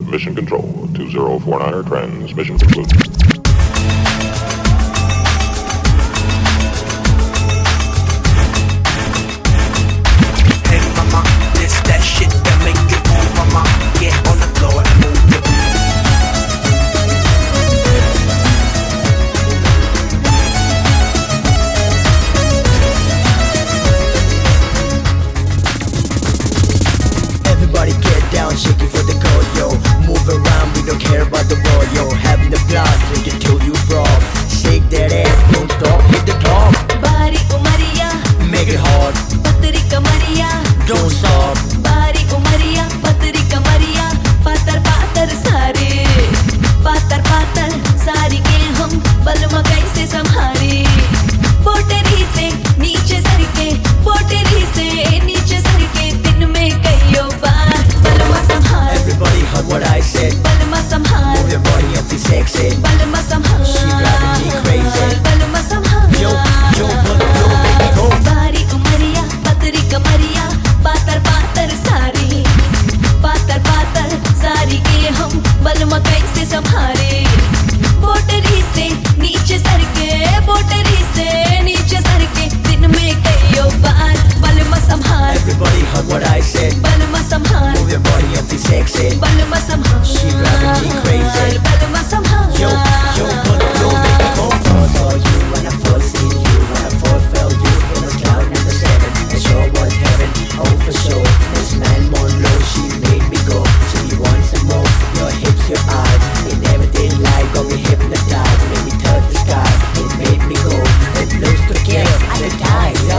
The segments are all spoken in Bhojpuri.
Mission Control, 2049er, transmission concluded. Hey mama, this that shit that make you move, mama. Get on the floor and move it. Everybody get down, shake it for the code, yo. Move around, we don't care about the ball, yo. Having the blast, drink it till you drop. Shake that ass, don't stop, hit the top. Bari umariya, Make it hard, patri kamariya. don't stop. Bari umariya, patri kamariya. Patar patar सारे, patar patar सारी के हम बलमा कैसे संभाले. पोटरी से नीचे सर के, पोटरी से नीचे सर के. दिन में कईयों बार बलमा संभाल, Everybody heard what I said. बलमा संभाल, Move your body up to sexy. बलमा संभाल. She driving me crazy. बलमा संभाल. Yo, yo, yo, make me go. बारी उमरिया, पतरी कमरिया. पातर पातर सारी, पातर पातर सारी के हम बलमा कैसे संभाले. बोटरी से नीचे सर के, बोटरी से नीचे सर के. दिन में कईयों बार बलमा संभाल, Everybody heard what I said. बलमा संभाल, Move your body up to sexy. बलमा संभाल. She driving me crazy. बलमा संभाल. Yo, yo, make me go. Fall for you when I first seen you. When I first felt you in the cloud number 7. It sure was heaven, oh for sure. This man Monroe, she made me go. She wants some more. Your hips, your eyes, it never did lie. Got me hypnotized, made me touch the sky. It made me go. It looks to care, I could die, yo.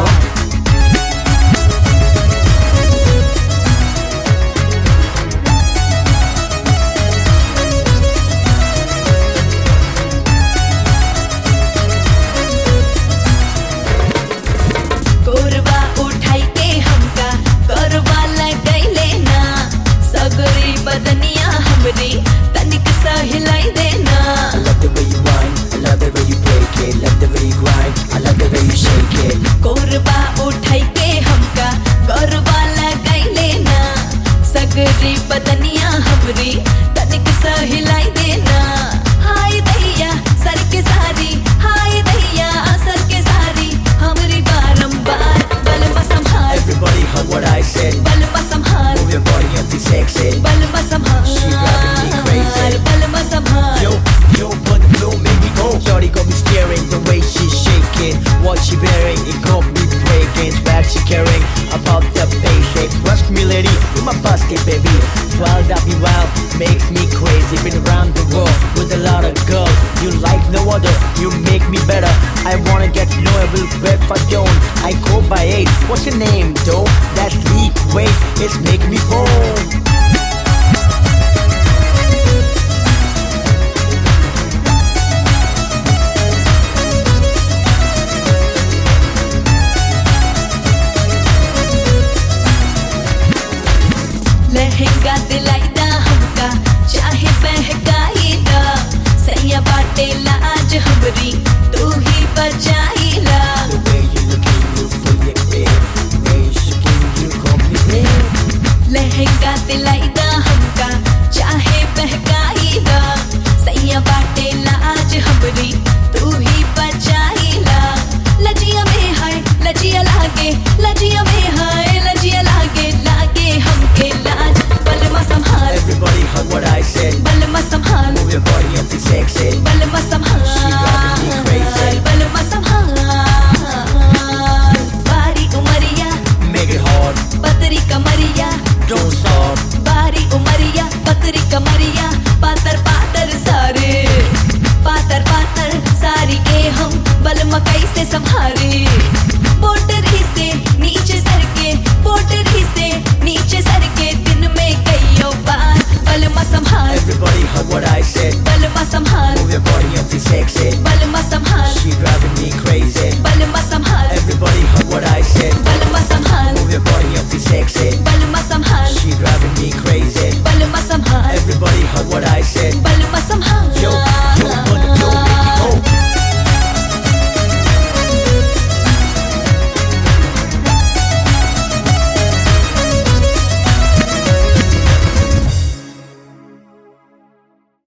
कोरबा उठाई के हमका, कोरबा लगाई लेना. सगरी बदनिया हमरी तनिक सा हिलाई देना. I love the way you whine, I love the way you break it. Love the way you grind, I love the way you shake it. कोरबा उठाई के हमका, कोरबा लगाई लेना. सगरी बदनिया हमरी तनिक सा हिलाई देना. हाय दैया सर के सारी, हाय दैया सर के सारी. हमरी बारंबार बलमा संभाल, Everybody heard what I said. बलमा संभाल, Move your body up to sexy. बलमा संभाल. She driving me crazy. बलमा संभाल. Yo, yo, but the flow make me go. Shorty got me staring, the way she's shaking. What she wearing, it got me breaking. Swag she carrying, about the basic. Trust me, lady, you're my basket, baby. Wild up, you wild, makes me crazy. Been around the world with a lot of girls. You like no other, you make me better. I wanna get to know every breath I don't. I go by 8. What's your name, though? That's Lee. Wait, it's making me bold. लहंगा दिलाईदा हमका, चाहे बहकाईदा. सैया बाटे लाज हमरी, तू ही बचाईला. The way you looking, you fully clear. The way you shaking, you got me there. Lehenga दिलाईदा